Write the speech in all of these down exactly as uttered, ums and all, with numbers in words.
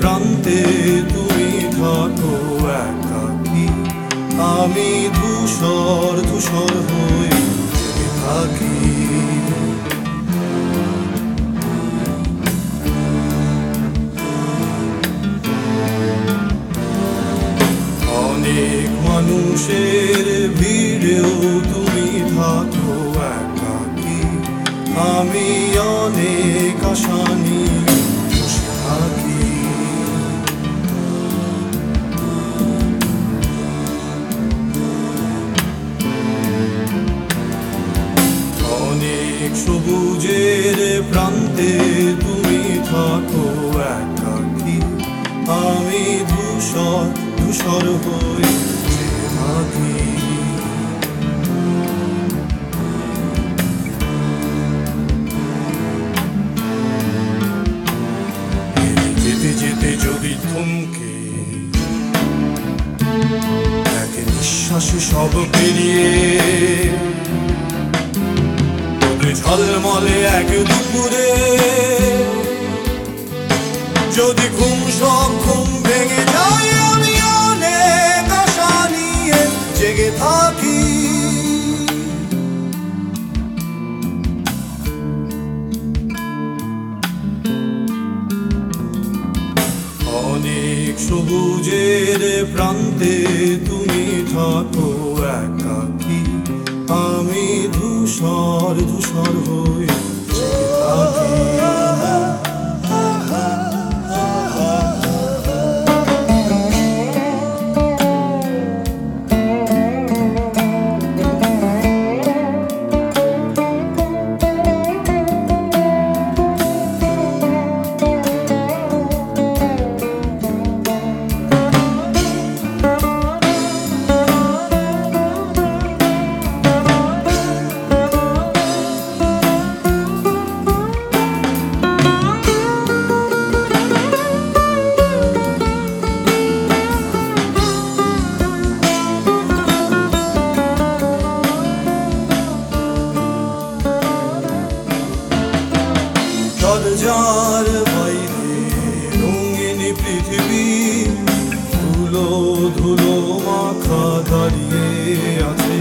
প্রান্তে তুমি থাকো একাকী, আমি ধূসর ধূসর হয়ে থাকি। অনেক মানুষের ভিড়েও তুমি থাকো একাকী, আমি অনেক আশা নিয়ে বসে থাকি। অনেক সবুজের প্রান্তে তুমি থাকো একাকী, আমি ধূসর ধূসর হয়ে থাকি। যেতে যেতে যদি থমকে এক নিঃশ্বাসে সব পেরিয়ে, ঝলমলে এক দুপুরে যদি ঘুম সব ঘুম ভেঙে যায়, আমি অনেক আশা নিয়ে জেগে থাকি। অনেক সবুজের প্রান্তে তুমি থাকো একাকী, আমি ধূসর ধূসর হয়ে থাকি। দরজার বাইরে রঙিন পৃথিবী ধুলো ধুলো মাখা দাঁড়িয়ে আছে,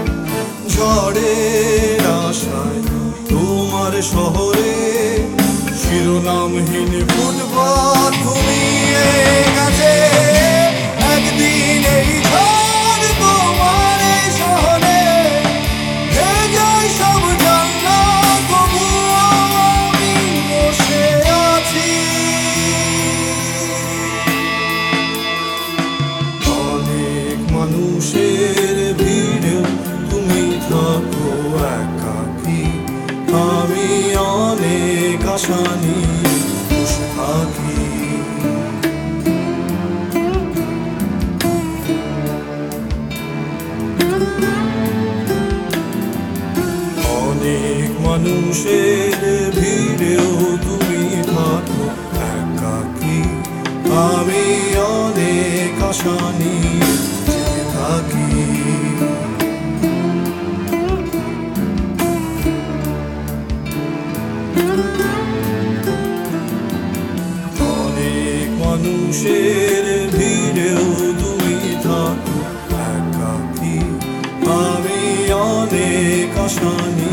ঝড়ের আশায় তোমার শহরে শিরোনামহীন ফুটবল ঘুমিয়ে গেছে। একদিন এই ঝড় তোমার শহরে ভেজায় সব জানলা, মানুষের ভিড়ে তুমি থাকো একাকী, আমি অনেক আশা নিয়ে বসে থাকি। অনেক মানুষের ভিড়েও তুমি থাকো একাকী, আমি অনেক আশা নিয়ে থাকি। অনেক মানুষের ভিড়েও তুমি থাকো একাকী, আমি অনেক আশা নিয়ে